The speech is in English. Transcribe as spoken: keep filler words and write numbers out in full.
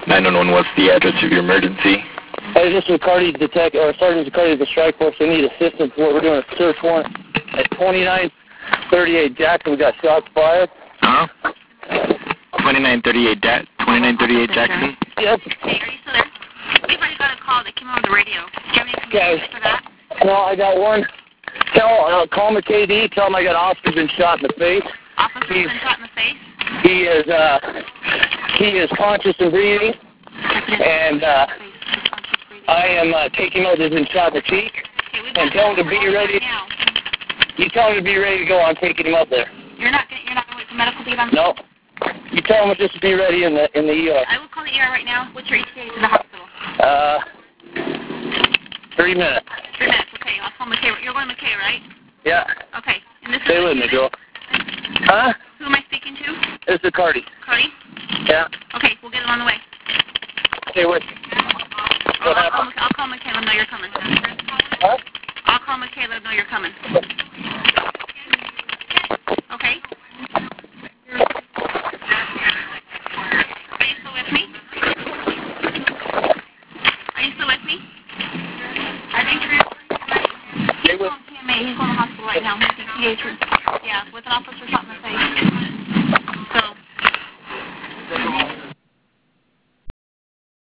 nine one one, what's the address of your emergency? Hey, this is McCarty Detect, or Sergeant McCarty of the Strike Force. We need assistance. We're doing a search warrant at twenty-nine thirty-eight Jackson. We got shots fired. Uh-huh. twenty-nine thirty-eight da- twenty-nine thirty-eight Jackson? Yep. Hey, are you still there? We've already got a call that came over the radio. Do you have any Okay. information for that? No, I got one. Tell, uh, call M K D. Tell him I got an officer been shot in the face. Officer's He's, been shot in the face? He is, uh, he is conscious and breathing. And, uh, I am, uh, taking out his been shot in the cheek. Okay, we've And got tell him to be right ready. now. You tell him to be ready to go. I'm taking him up there. You're not gonna, you're not gonna wait for medical to get on? No. You tell him just to be ready in the, in the E R. I will call the E R right now. What's your E T A to the hospital? Uh, three minutes. Three minutes, okay. I'll call McKay. You're going to McKay, right? Yeah. Okay. And this Stay is with me, you, girl. Huh? Who am I speaking to? It's the Cardi. Cardi? Yeah. Okay, we'll get it on the way. Stay with me. Oh, I'll, call, Mc- I'll call McKay, let him know you're coming. Huh? I'll call McKay, let him know you're coming. Okay? Are you still with me? Are you still with me? I think you're... He's going to P M A. He's going to the hospital right now. He's in P H. Yeah, with an officer shot in the face.